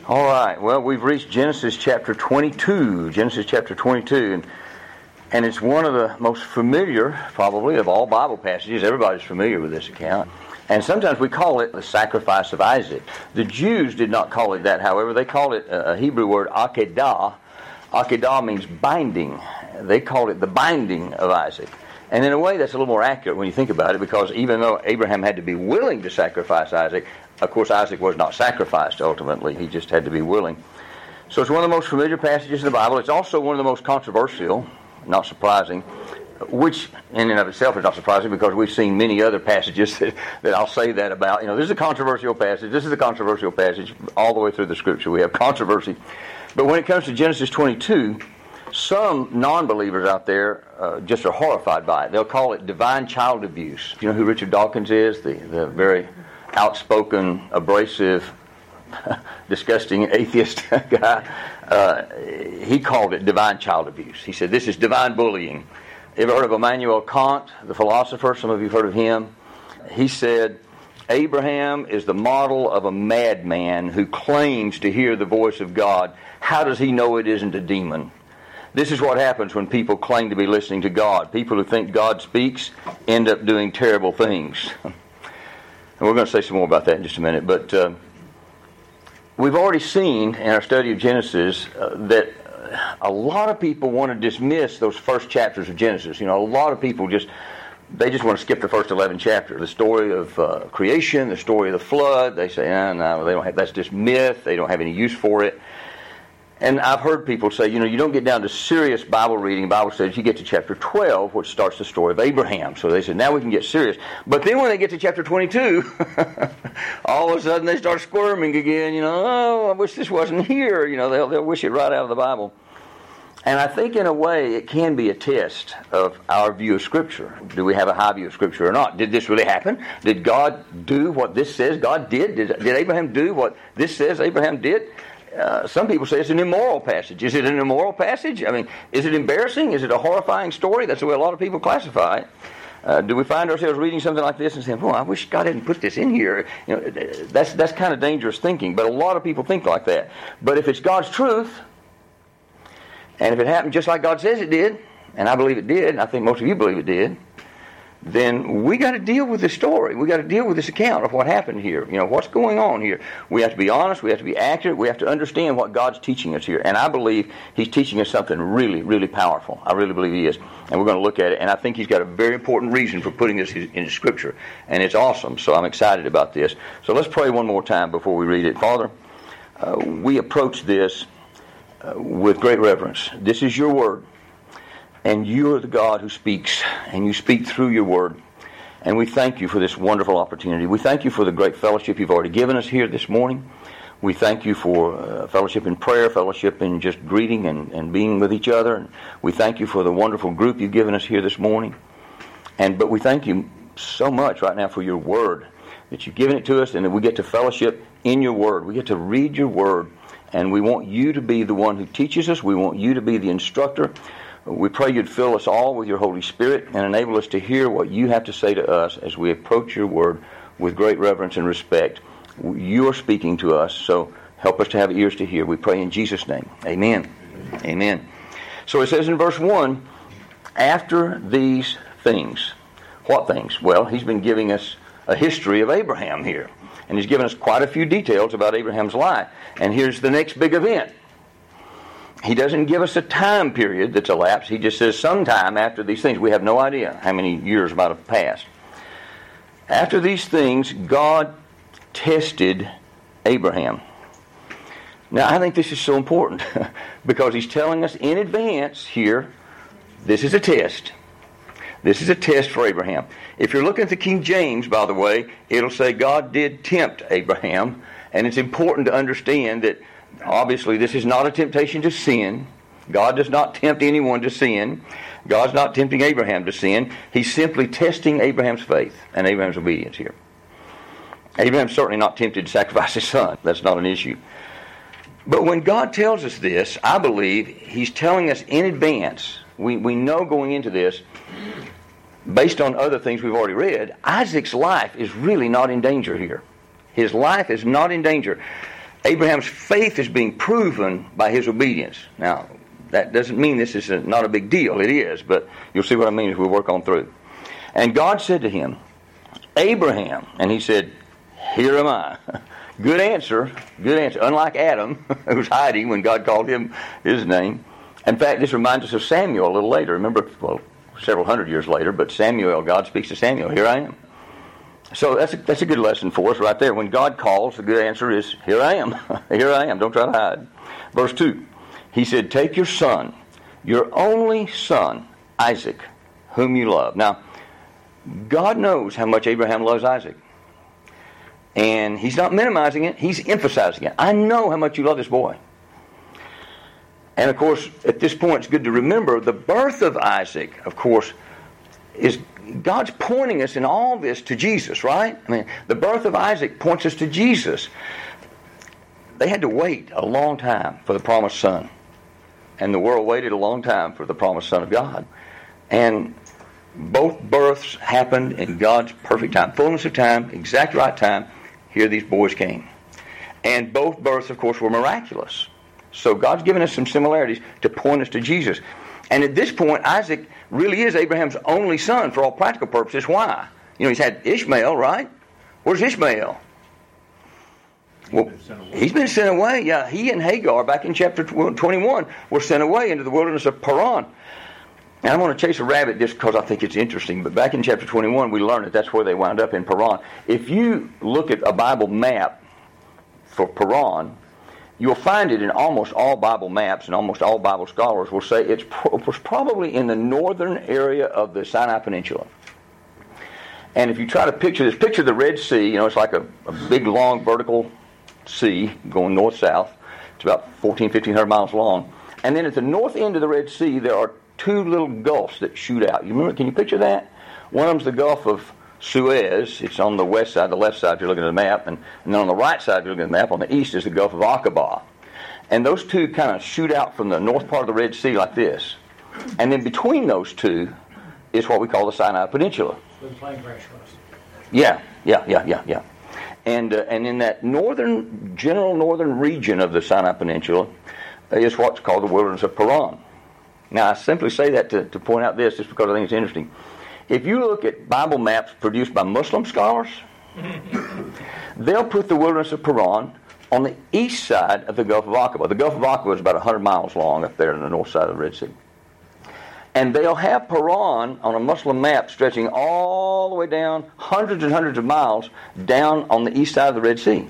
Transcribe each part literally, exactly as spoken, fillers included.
All right, well, we've reached Genesis chapter twenty-two. Genesis chapter twenty-two, and, and it's one of the most familiar, probably, of all Bible passages. Everybody's familiar with this account. And sometimes we call it the sacrifice of Isaac. The Jews did not call it that, however. They called it a Hebrew word, akedah. Akedah means binding. They called it the binding of Isaac. And in a way, that's a little more accurate when you think about it, because even though Abraham had to be willing to sacrifice Isaac, of course, Isaac was not sacrificed ultimately. He just had to be willing. So it's one of the most familiar passages in the Bible. It's also one of the most controversial, not surprising, which in and of itself is not surprising because we've seen many other passages that, that I'll say that about. You know, this is a controversial passage. This is a controversial passage all the way through the Scripture. We have controversy. But when it comes to Genesis twenty-two, some non-believers out there uh, just are horrified by it. They'll call it divine child abuse. You know who Richard Dawkins is? The, the very outspoken, abrasive, disgusting atheist guy. Uh, he called it divine child abuse. He said, this is divine bullying. Ever heard of Immanuel Kant, the philosopher? Some of you have heard of him. He said, Abraham is the model of a madman who claims to hear the voice of God. How does he know it isn't a demon? This is what happens when people claim to be listening to God. People who think God speaks end up doing terrible things. And we're going to say some more about that in just a minute. But uh, we've already seen in our study of Genesis uh, that a lot of people want to dismiss those first chapters of Genesis. You know, a lot of people just, they just want to skip the first eleven chapters. The story of uh, creation, the story of the flood. They say, oh, no, they don't have, that's just myth. They don't have any use for it. And I've heard people say, you know, you don't get down to serious Bible reading. The Bible says you get to chapter twelve, which starts the story of Abraham. So they said, now we can get serious. But then when they get to chapter twenty-two, all of a sudden they start squirming again. You know, oh, I wish this wasn't here. You know, they'll, they'll wish it right out of the Bible. And I think in a way it can be a test of our view of Scripture. Do we have a high view of Scripture or not? Did this really happen? Did God do what this says God did? Did, did Abraham do what this says Abraham did? Uh, some people say it's an immoral passage. Is it an immoral passage? I mean, is it embarrassing? Is it a horrifying story? That's the way a lot of people classify it. Uh, do we find ourselves reading something like this and saying, "Oh, I wish God hadn't put this in here"? You know, that's that's kind of dangerous thinking. But a lot of people think like that. But if it's God's truth, and if it happened just like God says it did, and I believe it did, and I think most of you believe it did, then we got to deal with this story. We got to deal with this account of what happened here. You know, what's going on here. We have to be honest. We have to be accurate. We have to understand what God's teaching us here. And I believe He's teaching us something really, really powerful. I really believe He is. And we're going to look at it. And I think He's got a very important reason for putting this into Scripture. And it's awesome. So I'm excited about this. So let's pray one more time before we read it. Father, uh, we approach this uh, with great reverence. This is Your Word. And You are the God who speaks, and You speak through Your Word. And we thank You for this wonderful opportunity. We thank You for the great fellowship You've already given us here this morning. We thank You for uh, fellowship in prayer, fellowship in just greeting and, and being with each other. And we thank You for the wonderful group You've given us here this morning. And but we thank You so much right now for Your Word, that You've given it to us, and that we get to fellowship in Your Word. We get to read Your Word, and we want You to be the one who teaches us. We want You to be the instructor. We pray You'd fill us all with Your Holy Spirit and enable us to hear what You have to say to us as we approach Your Word with great reverence and respect. You are speaking to us, so help us to have ears to hear. We pray in Jesus' name. Amen. Amen. Amen. So it says in verse one, after these things. What things? Well, he's been giving us a history of Abraham here. And he's given us quite a few details about Abraham's life. And here's the next big event. He doesn't give us a time period that's elapsed. He just says sometime after these things. We have no idea how many years might have passed. After these things, God tested Abraham. Now, I think this is so important because He's telling us in advance here, this is a test. This is a test for Abraham. If you're looking at the King James, by the way, it'll say God did tempt Abraham. And it's important to understand that obviously, this is not a temptation to sin. God does not tempt anyone to sin. God's not tempting Abraham to sin. He's simply testing Abraham's faith and Abraham's obedience here. Abraham's certainly not tempted to sacrifice his son. That's not an issue. But when God tells us this, I believe He's telling us in advance. We, we know going into this, based on other things we've already read, Isaac's life is really not in danger here. His life is not in danger. Abraham's faith is being proven by his obedience. Now, that doesn't mean this is a, not a big deal. It is, but you'll see what I mean as we work on through. And God said to him, Abraham, and he said, here am I. Good answer, good answer. Unlike Adam, who was hiding when God called him his name. In fact, this reminds us of Samuel a little later. Remember, well, several hundred years later, but Samuel, God speaks to Samuel, here I am. So that's a, that's a good lesson for us right there. When God calls, the good answer is, here I am. Here I am. Don't try to hide. Verse two, he said, take your son, your only son, Isaac, whom you love. Now, God knows how much Abraham loves Isaac. And he's not minimizing it. He's emphasizing it. I know how much you love this boy. And, of course, at this point, it's good to remember the birth of Isaac, of course, is God's pointing us in all this to Jesus, right? I mean, the birth of Isaac points us to Jesus. They had to wait a long time for the promised son. And the world waited a long time for the promised Son of God. And both births happened in God's perfect time. Fullness of time, exact right time. Here these boys came. And both births, of course, were miraculous. So God's given us some similarities to point us to Jesus. And at this point, Isaac really is Abraham's only son for all practical purposes. Why? You know, he's had Ishmael, right? Where's Ishmael? Well, he's been sent away. Yeah, he and Hagar, back in chapter twenty-one, were sent away into the wilderness of Paran. And I'm going to chase a rabbit just because I think it's interesting. But back in chapter twenty-one, we learned that that's where they wound up, in Paran. If you look at a Bible map for Paran, you'll find it in almost all Bible maps, and almost all Bible scholars will say it's pro- it was probably in the northern area of the Sinai Peninsula. And if you try to picture this, picture the Red Sea. You know, it's like a, a big, long, vertical sea going north-south. It's about fourteen, fifteen hundred miles long. And then at the north end of the Red Sea, there are two little gulfs that shoot out. You remember? Can you picture that? One of them's the Gulf of Suez. It's on the west side, the left side if you're looking at the map. And, and then on the right side if you're looking at the map, on the east is the Gulf of Aqaba. And those two kind of shoot out from the north part of the Red Sea like this. And then between those two is what we call the Sinai Peninsula. Where the plane crash was. Yeah, yeah, yeah, yeah, yeah. And, uh, and in that northern, general northern region of the Sinai Peninsula is what's called the wilderness of Paran. Now, I simply say that to, to point out this just because I think it's interesting. If you look at Bible maps produced by Muslim scholars, they'll put the wilderness of Paran on the east side of the Gulf of Aqaba. The Gulf of Aqaba is about one hundred miles long up there on the north side of the Red Sea. And they'll have Paran on a Muslim map stretching all the way down, hundreds and hundreds of miles, down on the east side of the Red Sea.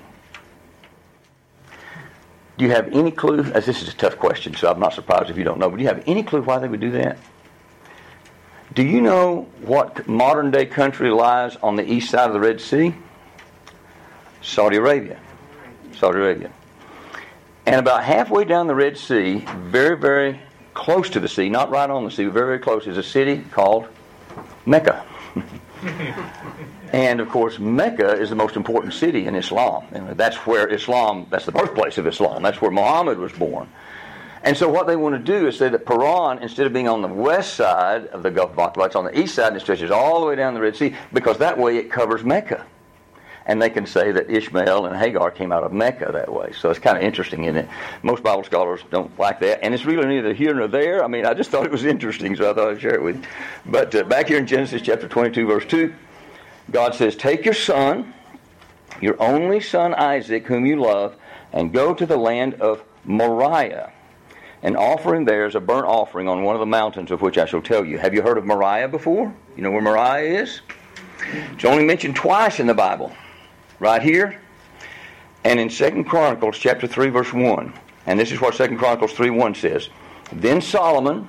Do you have any clue, as this is a tough question, so I'm not surprised if you don't know, but do you have any clue why they would do that? Do you know what modern day country lies on the east side of the Red Sea? Saudi Arabia. Saudi Arabia. And about halfway down the Red Sea, very, very close to the sea, not right on the sea, but very, very close, is a city called Mecca. And, of course, Mecca is the most important city in Islam. And that's where Islam, that's the birthplace of Islam. That's where Muhammad was born. And so what they want to do is say that Paran, instead of being on the west side of the Gulf of Aqaba, it's on the east side and it stretches all the way down the Red Sea, because that way it covers Mecca. And they can say that Ishmael and Hagar came out of Mecca that way. So it's kind of interesting, isn't it? Most Bible scholars don't like that. And it's really neither here nor there. I mean, I just thought it was interesting, so I thought I'd share it with you. But uh, back here in Genesis chapter twenty-two, verse two, God says, take your son, your only son Isaac, whom you love, and go to the land of Moriah, and offer him there as a burnt offering on one of the mountains of which I shall tell you. Have you heard of Moriah before? You know where Moriah is? It's only mentioned twice in the Bible. Right here, and in Second Chronicles chapter three, verse one. And this is what Second Chronicles three one says. Then Solomon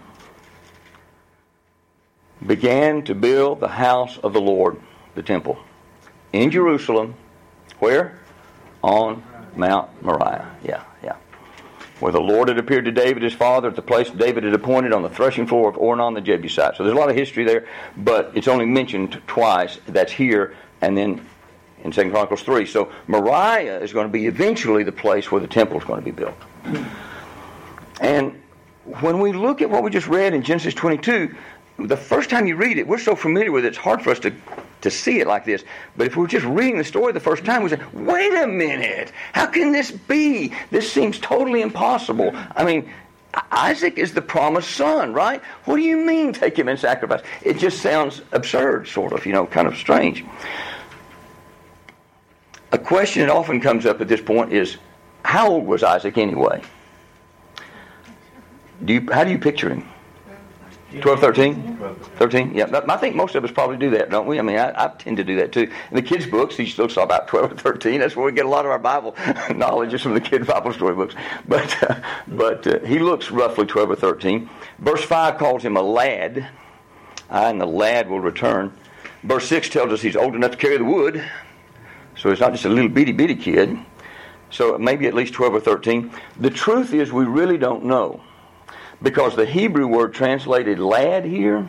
began to build the house of the Lord, the temple, in Jerusalem. Where? On Mount Moriah. Yeah, yeah. Where the Lord had appeared to David his father at the place David had appointed on the threshing floor of Ornan the Jebusite. So there's a lot of history there, but it's only mentioned twice. That's here, and then in Second Chronicles three. So Moriah is going to be eventually the place where the temple is going to be built. And when we look at what we just read in Genesis twenty-two, the first time you read it, we're so familiar with it, it's hard for us to to see it like this. But if we were just reading the story the first time, we say, wait a minute, how can this be? This seems totally impossible. I mean, Isaac is the promised son, right? What do you mean take him and sacrifice? It just sounds absurd, sort of, you know, kind of strange. A question that often comes up at this point is, how old was Isaac anyway? Do you, how do you picture him? twelve, thirteen? thirteen? Yeah, I think most of us probably do that, don't we? I mean, I, I tend to do that too. In the kids' books, he looks about twelve or thirteen. That's where we get a lot of our Bible knowledge is from the kid Bible story books. But, uh, but uh, he looks roughly twelve or thirteen. Verse five calls him a lad, uh, and the lad will return. Verse six tells us he's old enough to carry the wood. So it's not just a little bitty bitty kid. So maybe at least twelve or thirteen. The truth is we really don't know. Because the Hebrew word translated lad here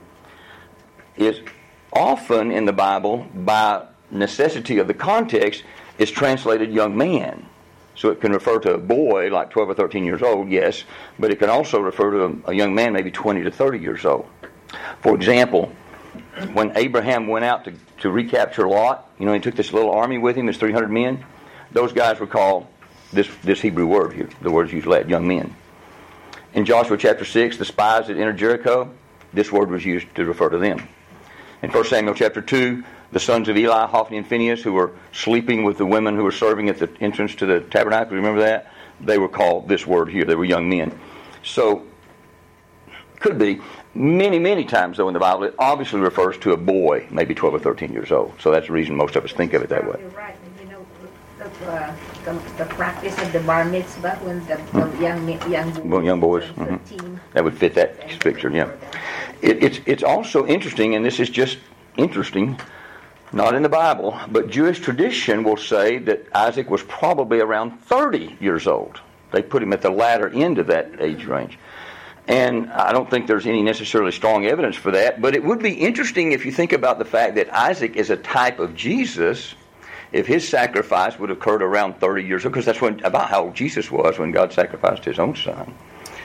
is often in the Bible, by necessity of the context, is translated young man. So it can refer to a boy like twelve or thirteen years old, yes, but it can also refer to a, a young man maybe twenty to thirty years old. For example, when Abraham went out to, to recapture Lot, you know, he took this little army with him, his three hundred men. Those guys were called this, this Hebrew word here. The word is used lad, young men. In Joshua chapter six, the spies that entered Jericho, this word was used to refer to them. In First Samuel chapter two, the sons of Eli, Hophni and Phinehas, who were sleeping with the women who were serving at the entrance to the tabernacle, remember that? They were called this word here. They were young men. So, could be. Many, many times, though, in the Bible, it obviously refers to a boy, maybe twelve or thirteen years old. So that's the reason most of us think of it that way. You're right. You know, the, uh, the, the practice of the bar mitzvah when the, the young young boys, well, young boys. Mm-hmm. That would fit that picture, yeah. It, it's, it's also interesting, and this is just interesting, not in the Bible, but Jewish tradition will say that Isaac was probably around thirty years old. They put him at the latter end of that age range. And I don't think there's any necessarily strong evidence for that, but it would be interesting if you think about the fact that Isaac is a type of Jesus, if his sacrifice would have occurred around thirty years old, because that's when, about how old Jesus was when God sacrificed his own son.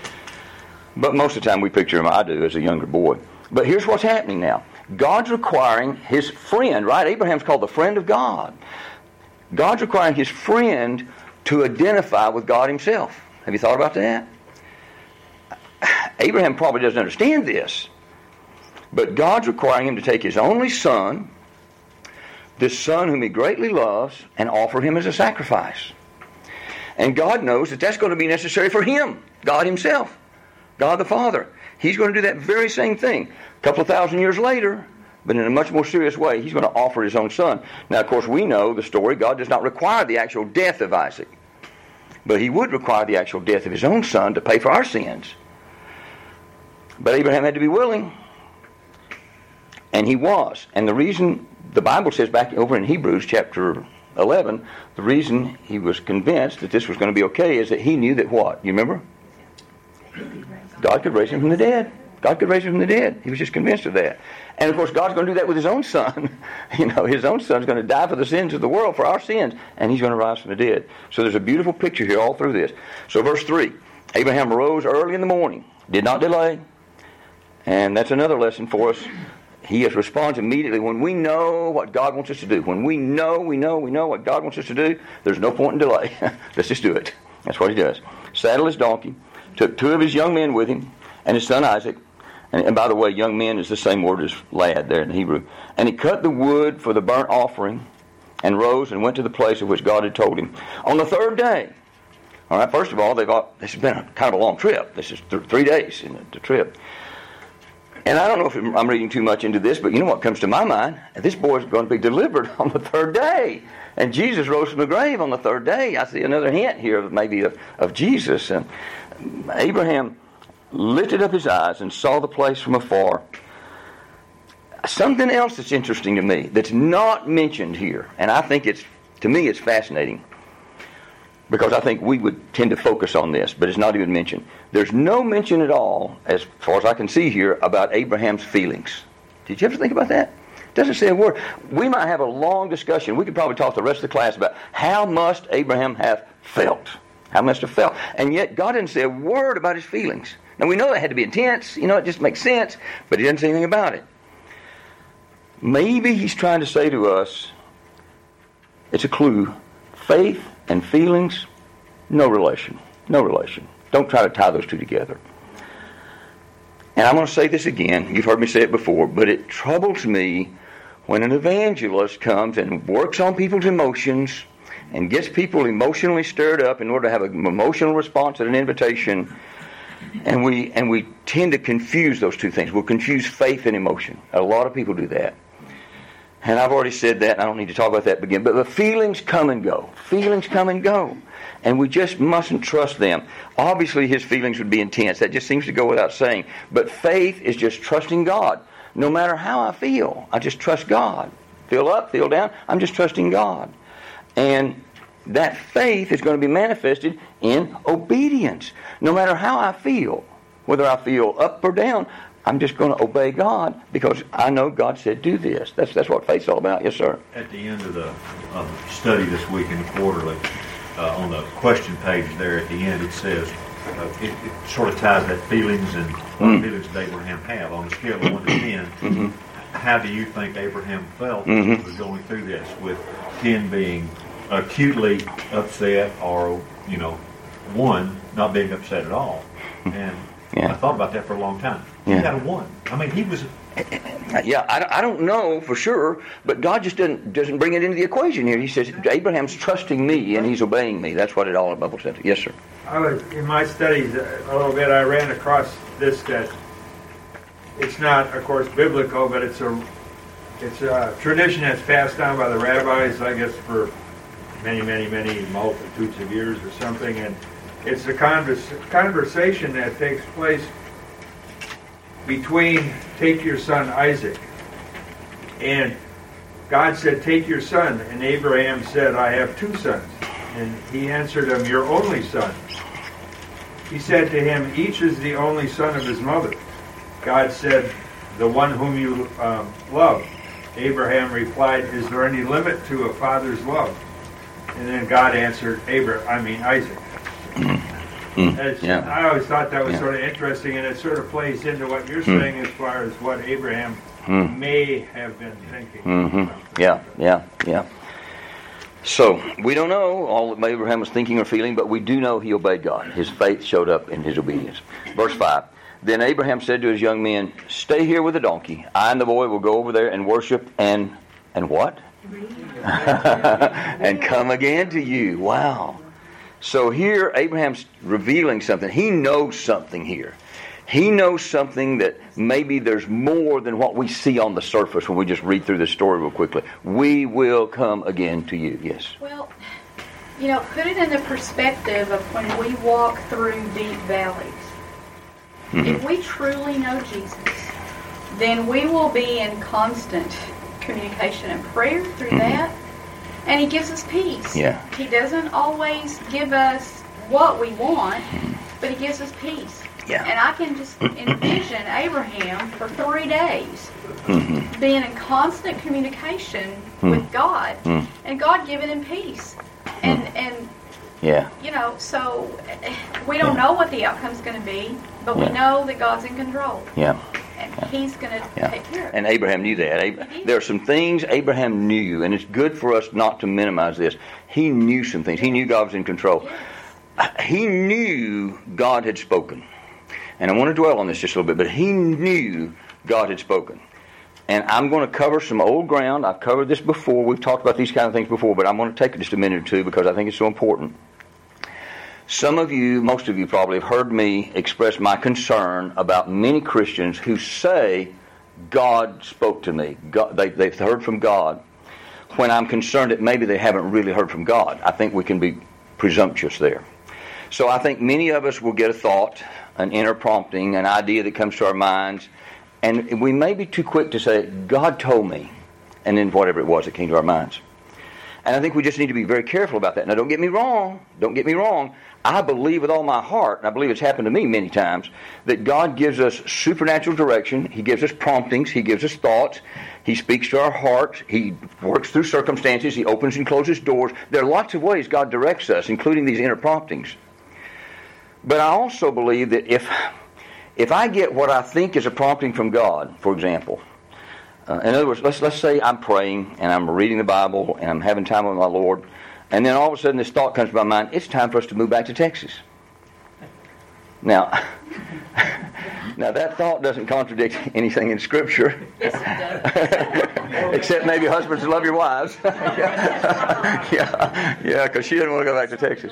But most of the time we picture him, I do, as a younger boy. But here's what's happening now. God's requiring his friend, right? Abraham's called the friend of God. God's requiring his friend to identify with God himself. Have you thought about that? Abraham probably doesn't understand this, but God's requiring him to take his only son, this son whom he greatly loves, and offer him as a sacrifice. And God knows that that's going to be necessary for him, God himself, God the Father. He's going to do that very same thing. A couple of thousand years later, but in a much more serious way, he's going to offer his own son. Now, of course, we know the story. God does not require the actual death of Isaac, but he would require the actual death of his own son to pay for our sins. But Abraham had to be willing. And he was. And the reason, the Bible says back over in Hebrews chapter eleven, the reason he was convinced that this was going to be okay is that he knew that what? You remember? God could raise him from the dead. God could raise him from the dead. He was just convinced of that. And of course, God's going to do that with his own son. You know, his own son's going to die for the sins of the world, for our sins, and he's going to rise from the dead. So there's a beautiful picture here all through this. So verse three, Abraham arose early in the morning, did not delay. And that's another lesson for us. He has responded immediately. When we know what God wants us to do, when we know, we know, we know what God wants us to do, there's no point in delay. Let's just do it. That's what he does. Saddled his donkey, took two of his young men with him, and his son Isaac. And, and by the way, young men is the same word as lad there in Hebrew. And he cut the wood for the burnt offering, and rose and went to the place of which God had told him. On the third day, all right, first of all, they've all, this has been a, kind of a long trip. This is th- three days in the, the trip. And I don't know if I'm reading too much into this, but you know what comes to my mind? This boy's going to be delivered on the third day. And Jesus rose from the grave on the third day. I see another hint here of maybe of, of Jesus. And Abraham lifted up his eyes and saw the place from afar. Something else that's interesting to me that's not mentioned here, and I think it's, to me, it's fascinating, because I think we would tend to focus on this, but it's not even mentioned. There's no mention at all, as far as I can see here, about Abraham's feelings. Did you ever think about that? It doesn't say a word. We might have a long discussion. We could probably talk to the rest of the class about how must Abraham have felt. How must have felt. And yet God didn't say a word about his feelings. Now we know that had to be intense. You know, it just makes sense. But he didn't say anything about it. Maybe he's trying to say to us, it's a clue, faith and feelings, no relation. No relation. Don't try to tie those two together. And I'm going to say this again. You've heard me say it before, but it troubles me when an evangelist comes and works on people's emotions and gets people emotionally stirred up in order to have an emotional response at an invitation, and we and we tend to confuse those two things. We'll confuse faith and emotion. A lot of people do that. And I've already said that, and I don't need to talk about that again. But the feelings come and go. Feelings come and go. And we just mustn't trust them. Obviously, his feelings would be intense. That just seems to go without saying. But faith is just trusting God. No matter how I feel, I just trust God. Feel up, feel down, I'm just trusting God. And that faith is going to be manifested in obedience. No matter how I feel, whether I feel up or down, I'm just going to obey God because I know God said do this. That's that's what faith's all about. Yes, sir. At the end of the um, study this week in the quarterly, uh, on the question page there at the end, it says, uh, it, it sort of ties that feelings and what mm. feelings did Abraham have on a scale of one to ten. Mm-hmm. How do you think Abraham felt mm-hmm. as he was going through this, with ten being acutely upset, or, you know, one not being upset at all? And yeah. I thought about that for a long time. He yeah. got a one. I mean, he was... Yeah, I, I don't know for sure, but God just doesn't doesn't bring it into the equation here. He says, Abraham's trusting me and he's obeying me. That's what it all about says. Yes, sir. I was, in my studies a little bit, I ran across this, that it's not, of course, biblical, but it's a it's a tradition that's passed down by the rabbis, I guess, for many, many, many multitudes of years or something, and it's a convers- conversation that takes place between take your son Isaac. And God said, take your son. And Abraham said, I have two sons. And he answered him, your only son. He said to him, each is the only son of his mother. God said, the one whom you um, love. Abraham replied, is there any limit to a father's love? And then God answered, Abraham, I mean Isaac. Mm, yeah. I always thought that was yeah. sort of interesting, and it sort of plays into what you're mm. saying as far as what Abraham mm. may have been thinking. Mm-hmm. Yeah, yeah, yeah. So, we don't know all that Abraham was thinking or feeling, but we do know he obeyed God. His faith showed up in his obedience. Verse five, then Abraham said to his young men, stay here with the donkey. I and the boy will go over there and worship and, and what? and come again to you. Wow. So here Abraham's revealing something. He knows something here. He knows something that maybe there's more than what we see on the surface when we just read through this story real quickly. We will come again to you. Yes? Well, you know, put it in the perspective of when we walk through deep valleys. Mm-hmm. If we truly know Jesus, then we will be in constant communication and prayer through mm-hmm. that. And he gives us peace. Yeah. He doesn't always give us what we want, but he gives us peace. Yeah. And I can just envision Abraham for three days mm-hmm. being in constant communication mm-hmm. with God, mm-hmm. and God giving him peace. And, mm-hmm. and yeah. you know, so we don't yeah. know what the outcome's going to be, but yeah. we know that God's in control. Yeah. And yeah. he's going to yeah. take care of it. And Abraham knew that. Abraham, there are some things Abraham knew, and it's good for us not to minimize this. He knew some things. He knew God was in control. Yes. He knew God had spoken. And I want to dwell on this just a little bit, but he knew God had spoken. And I'm going to cover some old ground. I've covered this before. We've talked about these kind of things before, but I'm going to take just a minute or two because I think it's so important. Some of you, most of you probably, have heard me express my concern about many Christians who say, God spoke to me. God, they, they've heard from God. When I'm concerned that maybe they haven't really heard from God. I think we can be presumptuous there. So I think many of us will get a thought, an inner prompting, an idea that comes to our minds, and we may be too quick to say, God told me, and then whatever it was that came to our minds. And I think we just need to be very careful about that. Now, don't get me wrong. Don't get me wrong. I believe with all my heart, and I believe it's happened to me many times, that God gives us supernatural direction. He gives us promptings. He gives us thoughts. He speaks to our hearts. He works through circumstances. He opens and closes doors. There are lots of ways God directs us, including these inner promptings. But I also believe that if if I get what I think is a prompting from God, for example, Uh, in other words, let's let's say I'm praying and I'm reading the Bible and I'm having time with my Lord, and then all of a sudden this thought comes to my mind: it's time for us to move back to Texas. Now, now that thought doesn't contradict anything in Scripture, Yes, it does. except maybe husbands love your wives. yeah, yeah, because she didn't want to go back to Texas.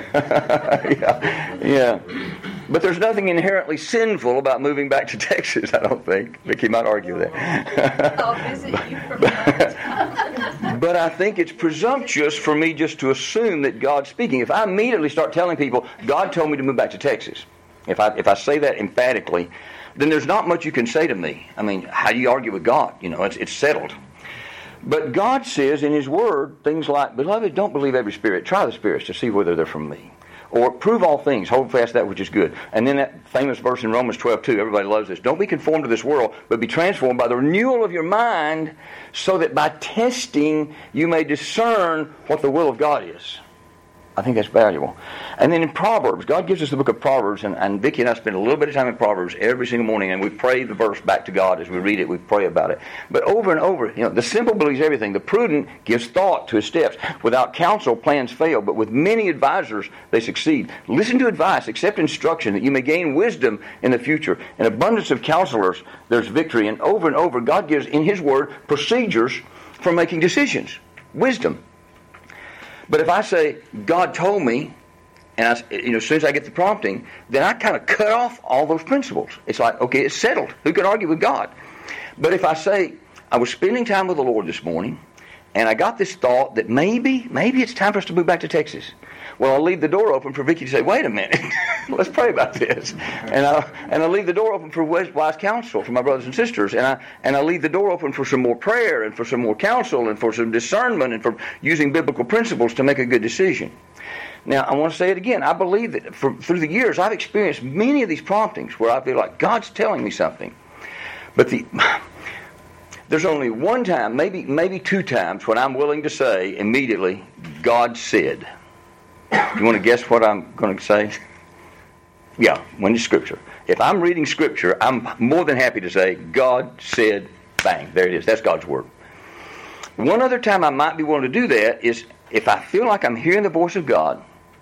yeah, yeah. But there's nothing inherently sinful about moving back to Texas, I don't think. Vicky might argue that. I'll visit you from time to time. But I think it's presumptuous for me just to assume that God's speaking. If I immediately start telling people, God told me to move back to Texas, if I if I say that emphatically, then there's not much you can say to me. I mean, how do you argue with God? You know, it's it's settled. But God says in His Word things like, "Beloved, don't believe every spirit. Try the spirits to see whether they're from me." Or, "Prove all things. Hold fast that which is good." And then that famous verse in Romans twelve two, everybody loves this. "Don't be conformed to this world, but be transformed by the renewal of your mind, so that by testing you may discern what the will of God is." I think that's valuable. And then in Proverbs, God gives us the book of Proverbs, and, and Vicki and I spend a little bit of time in Proverbs every single morning, and we pray the verse back to God as we read it. We pray about it. But over and over, you know, the simple believes everything. The prudent gives thought to his steps. Without counsel, plans fail, but with many advisors, they succeed. Listen to advice, accept instruction, that you may gain wisdom in the future. In abundance of counselors, there's victory. And over and over, God gives in His Word procedures for making decisions. Wisdom. But if I say, God told me, and I, you know, as soon as I get the prompting, then I kind of cut off all those principles. It's like, okay, it's settled. Who can argue with God? But if I say, I was spending time with the Lord this morning, and I got this thought that maybe, maybe it's time for us to move back to Texas. Well, I'll leave the door open for Vicki to say, wait a minute, let's pray about this. And I'll, and I'll leave the door open for wise counsel for my brothers and sisters. And, I, and I'll leave the door open for some more prayer and for some more counsel and for some discernment and for using biblical principles to make a good decision. Now, I want to say it again. I believe that for, through the years, I've experienced many of these promptings where I feel like God's telling me something. But the... There's only one time, maybe maybe two times, when I'm willing to say immediately, God said. You want to guess what I'm going to say? Yeah, when it's Scripture. If I'm reading Scripture, I'm more than happy to say, God said, bang, there it is. That's God's Word. One other time I might be willing to do that is if I feel like I'm hearing the voice of God,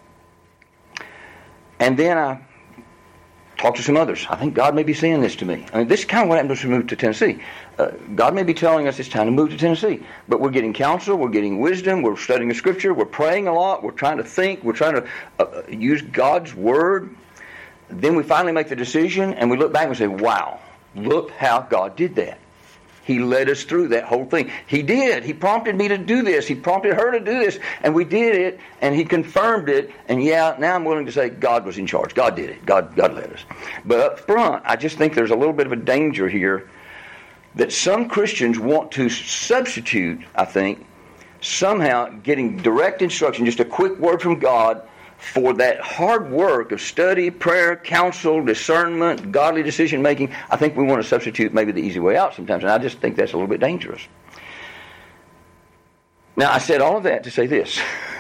and then I talk to some others. I think God may be saying this to me. I mean, this is kind of what happened to us when we moved to Tennessee. Uh, God may be telling us it's time to move to Tennessee. But we're getting counsel, we're getting wisdom, we're studying the Scripture, we're praying a lot, we're trying to think, we're trying to uh, use God's Word. Then we finally make the decision, and we look back and say, wow, look how God did that. He led us through that whole thing. He did. He prompted me to do this. He prompted her to do this. And we did it, and He confirmed it. And yeah, now I'm willing to say God was in charge. God did it. God, God led us. But up front, I just think there's a little bit of a danger here that some Christians want to substitute, I think, somehow getting direct instruction, just a quick word from God, for that hard work of study, prayer, counsel, discernment, godly decision-making. I think we want to substitute maybe the easy way out sometimes, and I just think that's a little bit dangerous. Now, I said all of that to say this.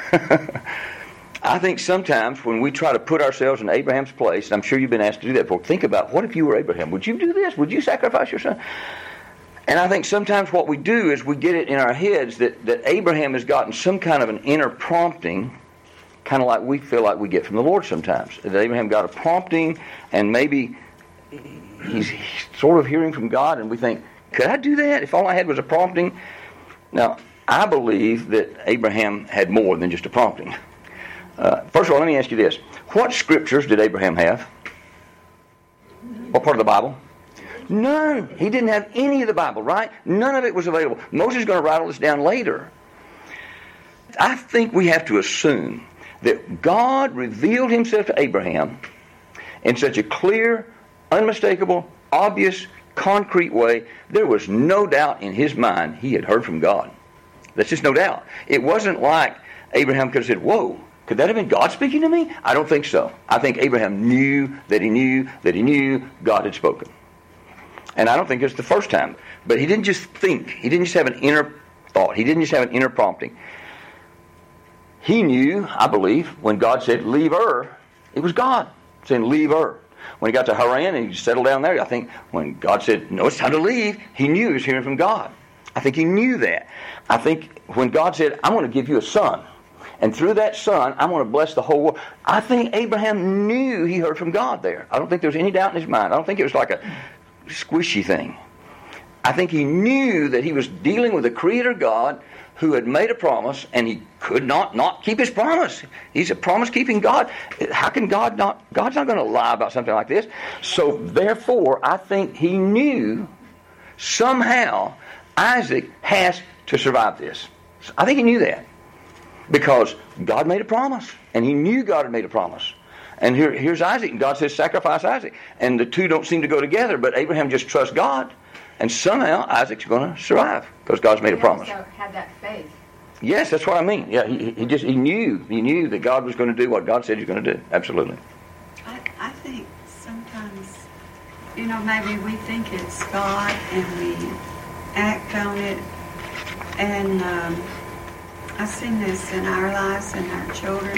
I think sometimes when we try to put ourselves in Abraham's place, and I'm sure you've been asked to do that before, think about, what if you were Abraham? Would you do this? Would you sacrifice your son? And I think sometimes what we do is we get it in our heads that, that Abraham has gotten some kind of an inner prompting, kind of like we feel like we get from the Lord sometimes. That Abraham got a prompting, and maybe he's sort of hearing from God, and we think, could I do that if all I had was a prompting? Now, I believe that Abraham had more than just a prompting. Uh, first of all, let me ask you this. What scriptures did Abraham have? What part of the Bible? None. He didn't have any of the Bible, right? None of it was available. Moses is going to write all this down later. I think we have to assume that God revealed Himself to Abraham in such a clear, unmistakable, obvious, concrete way, there was no doubt in his mind he had heard from God. That's just no doubt. It wasn't like Abraham could have said, whoa, could that have been God speaking to me? I don't think so. I think Abraham knew that he knew that he knew God had spoken. And I don't think it's the first time. But he didn't just think. He didn't just have an inner thought. He didn't just have an inner prompting. He knew, I believe, when God said, leave Ur, it was God saying, leave Ur. When he got to Haran and he settled down there, I think when God said, no, it's time to leave, he knew he was hearing from God. I think he knew that. I think when God said, I'm going to give you a son, and through that son, I'm going to bless the whole world, I think Abraham knew he heard from God there. I don't think there was any doubt in his mind. I don't think it was like a squishy thing. I think he knew that he was dealing with a creator God who had made a promise, and he could not not keep his promise. He's a promise-keeping God. How can God not? God's not going to lie about something like this. So therefore, I think he knew somehow Isaac has to survive this. I think he knew that because God made a promise, and he knew God had made a promise. And here, here's Isaac, and God says, sacrifice Isaac. And the two don't seem to go together, but Abraham just trusts God. And somehow Isaac's going to survive because God's made a promise. He also had that faith. Yes, that's what I mean. Yeah, he, he just he knew he knew that God was going to do what God said he was going to do. Absolutely. I, I think sometimes, you know, maybe we think it's God and we act on it. And um, I've seen this in our lives and our children.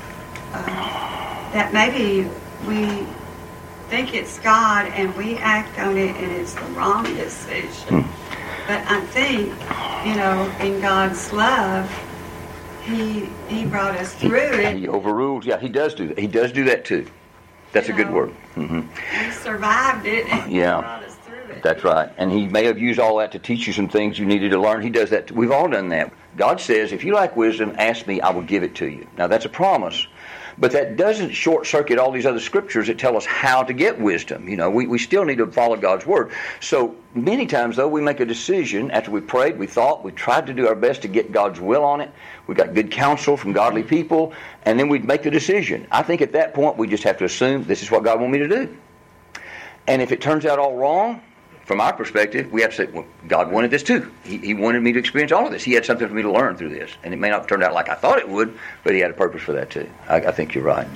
Uh, that maybe we think it's God and we act on it and it's the wrong decision. Hmm. But I think, you know, in God's love, He He brought us through he, it. He overruled. Yeah, He does do that. He does do that too. That's you a good know, word. Mm-hmm. We survived it and Yeah. He brought us through it. That's right. And He may have used all that to teach you some things you needed to learn. He does that. We've all done that. God says, if you lack wisdom, ask me, I will give it to you. Now, that's a promise. But that doesn't short-circuit all these other scriptures that tell us how to get wisdom. You know, we, we still need to follow God's Word. So many times, though, we make a decision after we prayed, we thought, we tried to do our best to get God's will on it. We got good counsel from godly people, and then we'd make a decision. I think at that point, we just have to assume this is what God wants me to do. And if it turns out all wrong, from our perspective, we have to say, well, God wanted this too. He, he wanted me to experience all of this. He had something for me to learn through this. And it may not have turned out like I thought it would, but He had a purpose for that too. I, I think you're right.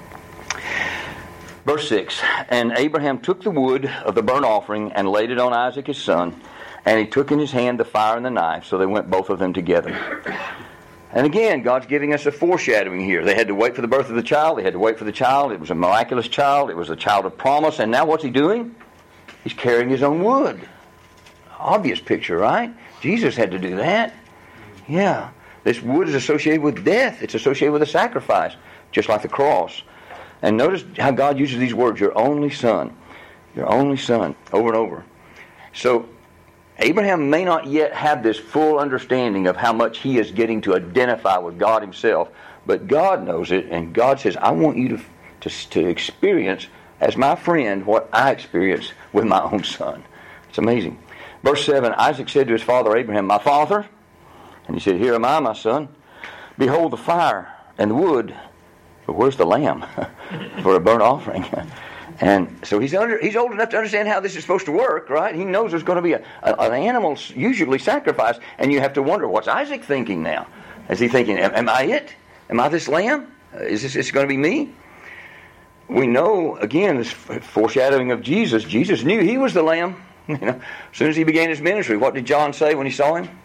Verse six, and Abraham took the wood of the burnt offering and laid it on Isaac his son, and he took in his hand the fire and the knife, so they went both of them together. And again, God's giving us a foreshadowing here. They had to wait for the birth of the child. They had to wait for the child. It was a miraculous child. It was a child of promise. And now what's he doing? He's carrying his own wood. Obvious picture, right? Jesus had to do that. Yeah. This wood is associated with death. It's associated with a sacrifice, just like the cross. And notice how God uses these words, your only son. Your only son, over and over. So, Abraham may not yet have this full understanding of how much he is getting to identify with God Himself, but God knows it, and God says, I want you to, to, to experience as my friend what I experienced with my own son. It's amazing. Verse seven, Isaac said to his father Abraham, my father, and he said, here am I, my son. Behold the fire and the wood, but where's the lamb for a burnt offering? And so he's under, he's old enough to understand how this is supposed to work, right? He knows there's going to be a, a, an animal usually sacrificed, and you have to wonder, what's Isaac thinking now? Is he thinking, am, am I it? Am I this lamb? Is this it's going to be me? We know, again, this foreshadowing of Jesus. Jesus knew He was the Lamb. You know, as soon as He began His ministry, what did John say when he saw Him?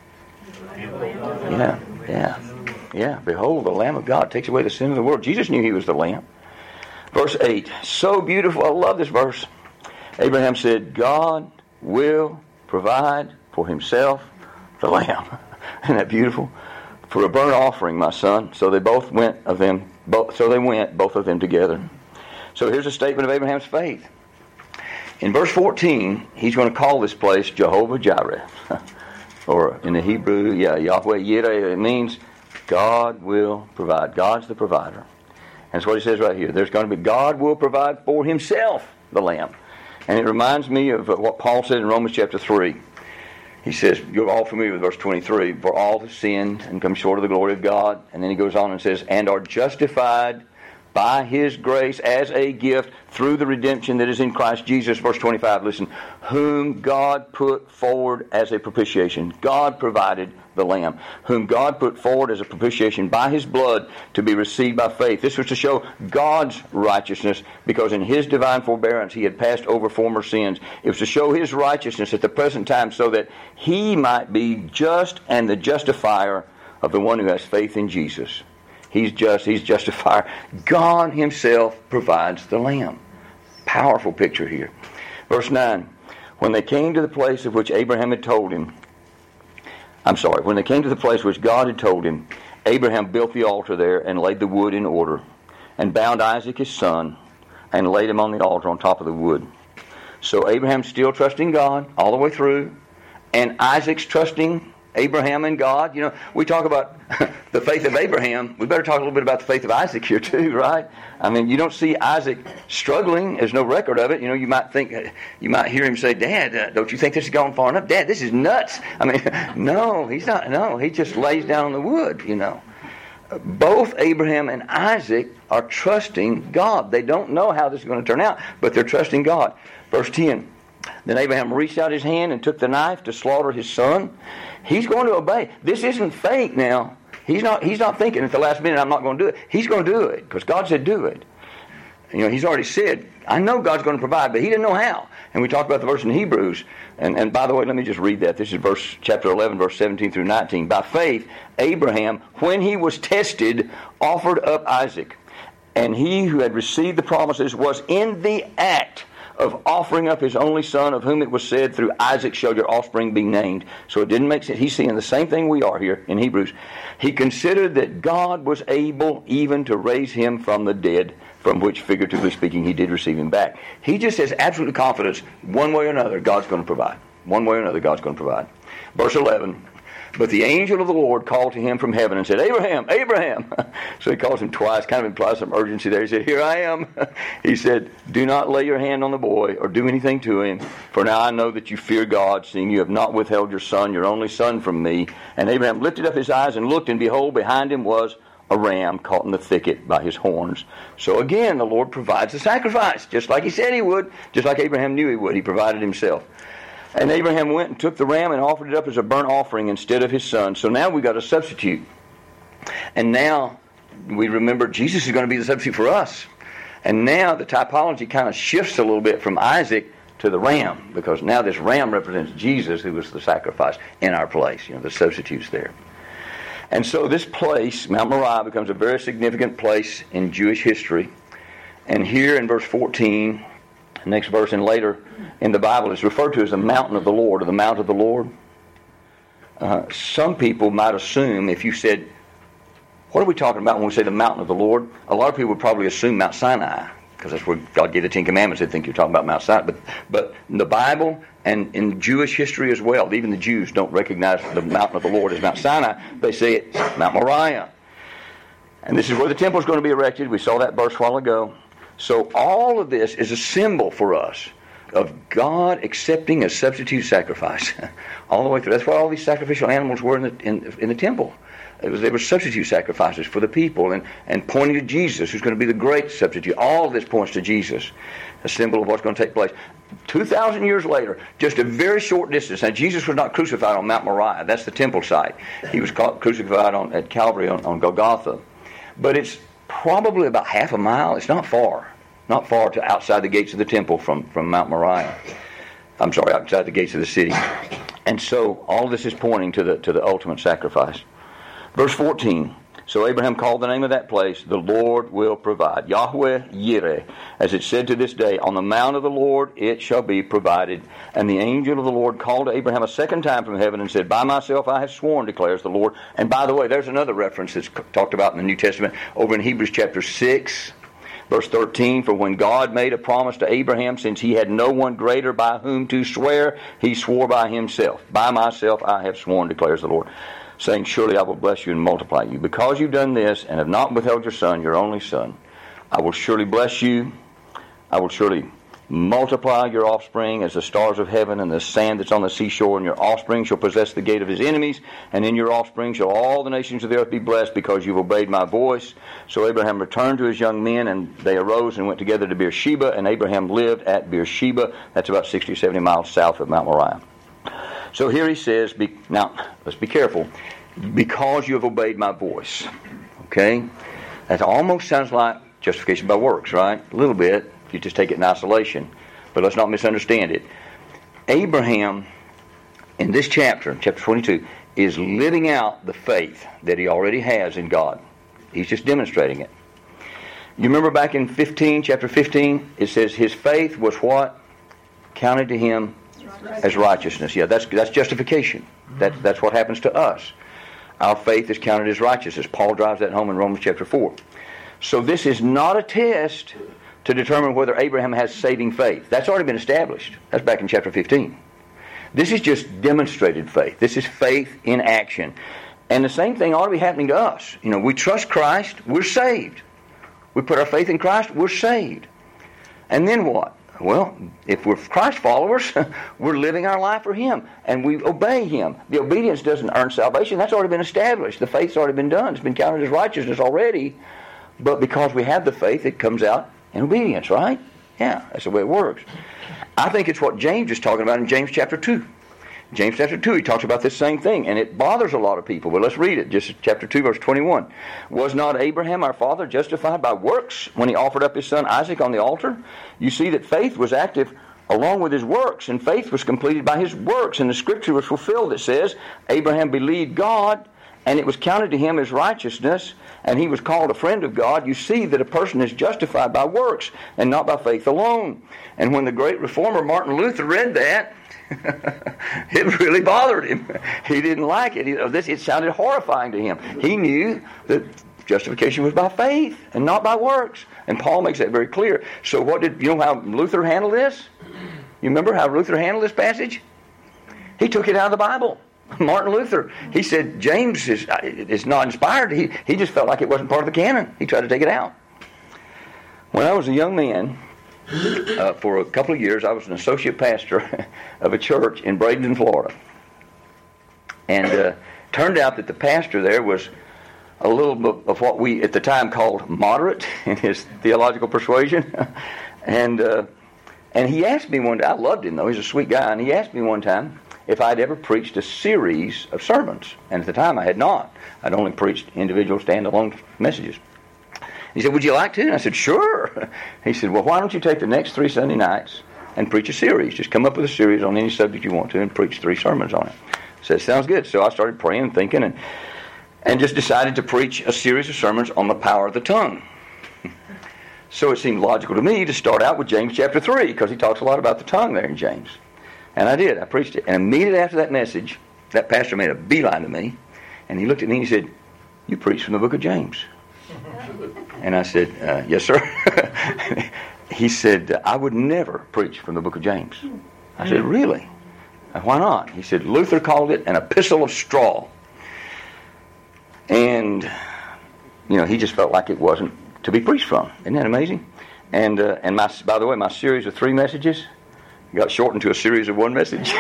Yeah, yeah, yeah. Behold, the Lamb of God takes away the sin of the world. Jesus knew He was the Lamb. Verse eight, so beautiful. I love this verse. Abraham said, God will provide for Himself the Lamb. Isn't that beautiful? For a burnt offering, my son. So they both went of them. Both, so they went, both of them together. So here's a statement of Abraham's faith. In verse fourteen, he's going to call this place Jehovah Jireh. Or in the Hebrew, yeah, Yahweh Yireh. It means God will provide. God's the provider. And that's what he says right here. There's going to be, God will provide for Himself the Lamb. And it reminds me of what Paul said in Romans chapter three. He says, you're all familiar with verse twenty-three, for all have sinned and come short of the glory of God. And then he goes on and says, and are justified by His grace as a gift through the redemption that is in Christ Jesus. Verse twenty-five, listen. Whom God put forward as a propitiation. God provided the Lamb. Whom God put forward as a propitiation by His blood to be received by faith. This was to show God's righteousness, because in His divine forbearance He had passed over former sins. It was to show His righteousness at the present time so that He might be just and the justifier of the one who has faith in Jesus. He's just, He's justifier. God Himself provides the Lamb. powerful picture here. Verse nine, when they came to the place of which Abraham had told him, I'm sorry, when they came to the place which God had told him, Abraham built the altar there and laid the wood in order, and bound Isaac his son, and laid him on the altar on top of the wood. So Abraham's still trusting God all the way through, and Isaac's trusting Abraham and God. You know, we talk about the faith of Abraham. We better talk a little bit about the faith of Isaac here too, right? I mean, you don't see Isaac struggling. There's no record of it. You know, you might think, you might hear him say, Dad, uh, don't you think this has gone far enough? Dad, this is nuts. I mean, no, he's not. No, he just lays down on the wood, you know. Both Abraham and Isaac are trusting God. They don't know how this is going to turn out, but they're trusting God. Verse ten, then Abraham reached out his hand and took the knife to slaughter his son. He's going to obey. This isn't fake now. He's not He's not thinking at the last minute, I'm not going to do it. He's going to do it because God said do it. You know, he's already said, I know God's going to provide, but he didn't know how. And we talked about the verse in Hebrews. And, and by the way, let me just read that. This is verse chapter eleven, verse seventeen through nineteen. By faith, Abraham, when he was tested, offered up Isaac. And he who had received the promises was in the act of offering up his only son, of whom it was said, through Isaac shall your offspring be named. So it didn't make sense. He's seeing the same thing we are here in Hebrews. He considered that God was able even to raise him from the dead, from which, figuratively speaking, he did receive him back. He just has absolute confidence, one way or another, God's going to provide. One way or another, God's going to provide. Verse eleven, but the angel of the Lord called to him from heaven and said, Abraham, Abraham. So he calls him twice, kind of implies some urgency there. He said, here I am. He said, do not lay your hand on the boy or do anything to him, for now I know that you fear God, seeing you have not withheld your son, your only son, from me. And Abraham lifted up his eyes and looked, and behold, behind him was a ram caught in the thicket by his horns. So again, the Lord provides the sacrifice, just like he said he would, just like Abraham knew he would. He provided himself. And Abraham went and took the ram and offered it up as a burnt offering instead of his son. So now we've got a substitute. And now we remember Jesus is going to be the substitute for us. And now the typology kind of shifts a little bit from Isaac to the ram, because now this ram represents Jesus, who was the sacrifice in our place. You know, the substitute's there. And so this place, Mount Moriah, becomes a very significant place in Jewish history. And here in verse fourteen, the next verse and later in the Bible, is referred to as the mountain of the Lord, or the mount of the Lord. Uh, some people might assume, if you said, what are we talking about when we say the mountain of the Lord? A lot of people would probably assume Mount Sinai, because that's where God gave the Ten Commandments. They'd think you're talking about Mount Sinai. But, but in the Bible and in Jewish history as well, even the Jews don't recognize the mountain of the Lord as Mount Sinai. They say it's Mount Moriah. And this is where the temple is going to be erected. We saw that verse a while ago. So all of this is a symbol for us of God accepting a substitute sacrifice all the way through. That's why all these sacrificial animals were in the in, in the temple. It was, they were substitute sacrifices for the people, and, and pointing to Jesus, who's going to be the great substitute. All of this points to Jesus, a symbol of what's going to take place. two thousand years later, just a very short distance. Now, Jesus was not crucified on Mount Moriah. That's the temple site. He was crucified on, at Calvary on, on Golgotha. But it's probably about half a mile. It's not far. Not far to outside the gates of the temple from, from Mount Moriah. I'm sorry, outside the gates of the city. And so all of this is pointing to the to the ultimate sacrifice. Verse fourteen. So Abraham called the name of that place, the Lord will provide. Yahweh Yireh, as it said to this day, on the mount of the Lord it shall be provided. And the angel of the Lord called to Abraham a second time from heaven and said, by myself I have sworn, declares the Lord. And by the way, there's another reference that's talked about in the New Testament over in Hebrews chapter six. Verse thirteen, for when God made a promise to Abraham, since he had no one greater by whom to swear, he swore by himself. By myself I have sworn, declares the Lord, saying, surely I will bless you and multiply you. Because you've done this and have not withheld your son, your only son, I will surely bless you. I will surely multiply your offspring as the stars of heaven and the sand that's on the seashore, and your offspring shall possess the gate of his enemies, and in your offspring shall all the nations of the earth be blessed, because you've obeyed my voice. So Abraham returned to his young men, and they arose and went together to Beersheba, and Abraham lived at Beersheba. That's about sixty or seventy miles south of Mount Moriah. So here he says, be, now let's be careful, because you have obeyed my voice. Okay? That almost sounds like justification by works, right? A little bit. You just take it in isolation. But let's not misunderstand it. Abraham, in this chapter, chapter twenty-two, is living out the faith that he already has in God. He's just demonstrating it. You remember back in fifteen, chapter fifteen, it says his faith was what? Counted to him as righteousness. Yeah, that's that's justification. That, that's what happens to us. Our faith is counted as righteousness. Paul drives that home in Romans chapter four. So this is not a test to determine whether Abraham has saving faith. That's already been established. That's back in chapter fifteen. This is just demonstrated faith. This is faith in action. And the same thing ought to be happening to us. You know, we trust Christ, we're saved. We put our faith in Christ, we're saved. And then what? Well, if we're Christ followers, we're living our life for Him, and we obey Him. The obedience doesn't earn salvation. That's already been established. The faith's already been done. It's been counted as righteousness already. But because we have the faith, it comes out in obedience, right? Yeah, that's the way it works. I think it's what James is talking about in James chapter two. James chapter two, he talks about this same thing, and it bothers a lot of people. But let's read it. Just chapter two, verse twenty-one. Was not Abraham our father justified by works when he offered up his son Isaac on the altar? You see that faith was active along with his works, and faith was completed by his works. And the scripture was fulfilled that says, Abraham believed God, and it was counted to him as righteousness, and he was called a friend of God. You see that a person is justified by works and not by faith alone. And when the great reformer Martin Luther read that, it really bothered him. He didn't like it. He, this, it sounded horrifying to him. He knew that justification was by faith and not by works. And Paul makes that very clear. So what did you know how Luther handled this? You remember how Luther handled this passage? He took it out of the Bible. Martin Luther, he said James is, is not inspired. He, he just felt like it wasn't part of the canon. He tried to take it out. When I was a young man, uh, for a couple of years, I was an associate pastor of a church in Bradenton, Florida. And uh, turned out that the pastor there was a little bit of what we at the time called moderate in his theological persuasion. and uh, and he asked me one day, I loved him though, he's a sweet guy, and he asked me one time if I'd ever preached a series of sermons. And at the time I had not. I'd only preached individual standalone messages. He said, would you like to? And I said, sure. He said, well, why don't you take the next three Sunday nights and preach a series? Just come up with a series on any subject you want to and preach three sermons on it. I said, sounds good. So I started praying and thinking and, and just decided to preach a series of sermons on the power of the tongue. So it seemed logical to me to start out with James chapter three, because he talks a lot about the tongue there in James. And I did. I preached it. And immediately after that message, that pastor made a beeline to me, and he looked at me and he said, you preach from the book of James. And I said, uh, yes, sir. He said, I would never preach from the book of James. I said, really? Why not? He said, Luther called it an epistle of straw. And, you know, he just felt like it wasn't to be preached from. Isn't that amazing? And, uh, and my, by the way, my series of three messages got shortened to a series of one message.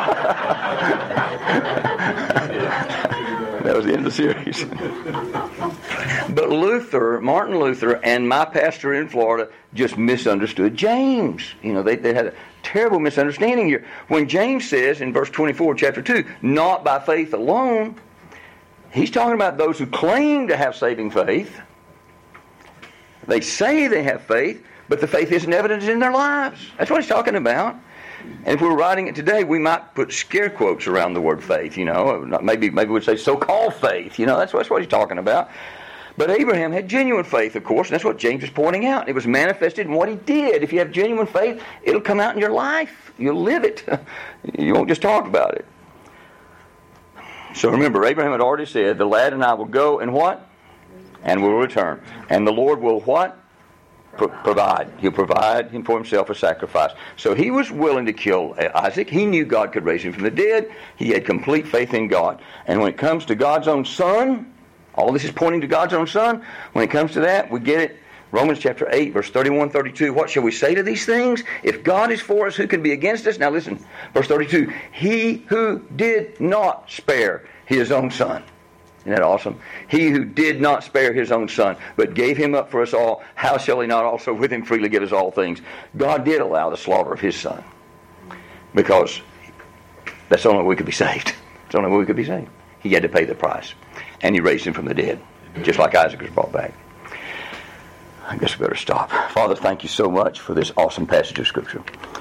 That was the end of the series. But Luther, Martin Luther, and my pastor in Florida just misunderstood James. You know, they, they had a terrible misunderstanding here. When James says in verse twenty-four, chapter two, not by faith alone, he's talking about those who claim to have saving faith. They say they have faith, but the faith isn't evident in their lives. That's what he's talking about. And if we were writing it today, we might put scare quotes around the word faith, you know. Maybe maybe we'd say so-called faith, you know. That's, that's what he's talking about. But Abraham had genuine faith, of course, and that's what James is pointing out. It was manifested in what he did. If you have genuine faith, it'll come out in your life. You'll live it. You won't just talk about it. So remember, Abraham had already said, the lad and I will go and what? And will return. And the Lord will what? Pro- provide. He'll provide him for himself a sacrifice. So he was willing to kill Isaac. He knew God could raise him from the dead. He had complete faith in God. And when it comes to God's own son, all this is pointing to God's own son. When it comes to that, we get it. Romans chapter eight, verse thirty-one, thirty-two. What shall we say to these things? If God is for us, who can be against us? Now listen, verse thirty-two. He who did not spare his own son. Isn't that awesome? He who did not spare his own son, but gave him up for us all, how shall he not also with him freely give us all things? God did allow the slaughter of his son, because that's the only way we could be saved. It's the only way we could be saved. He had to pay the price. And he raised him from the dead, just like Isaac was brought back. I guess we better stop. Father, thank you so much for this awesome passage of Scripture.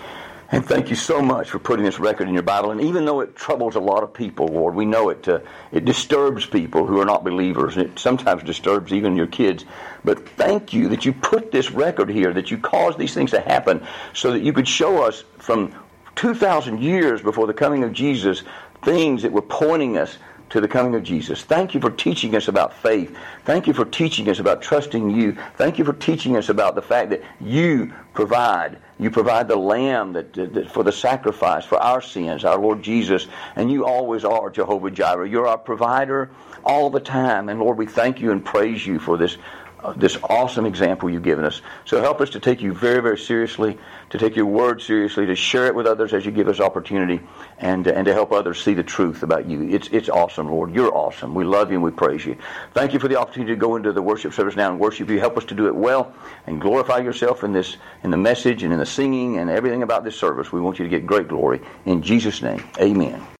And thank you so much for putting this record in your Bible. And even though it troubles a lot of people, Lord, we know it uh, it disturbs people who are not believers. It sometimes disturbs even your kids. But thank you that you put this record here, that you caused these things to happen so that you could show us from two thousand years before the coming of Jesus things that were pointing us to the coming of Jesus. Thank you for teaching us about faith. Thank you for teaching us about trusting you. Thank you for teaching us about the fact that you provide. You provide the lamb that, that for the sacrifice for our sins, our Lord Jesus. And you always are Jehovah Jireh. You're our provider all the time. And Lord, we thank you and praise you for this Uh, this awesome example you've given us. So help us to take you very, very seriously, to take your word seriously, to share it with others as you give us opportunity, and and to help others see the truth about you. It's it's awesome, Lord. You're awesome. We love you and we praise you. Thank you for the opportunity to go into the worship service now and worship you. Help us to do it well and glorify yourself in this, in the message and in the singing and everything about this service. We want you to get great glory. In Jesus' name, amen.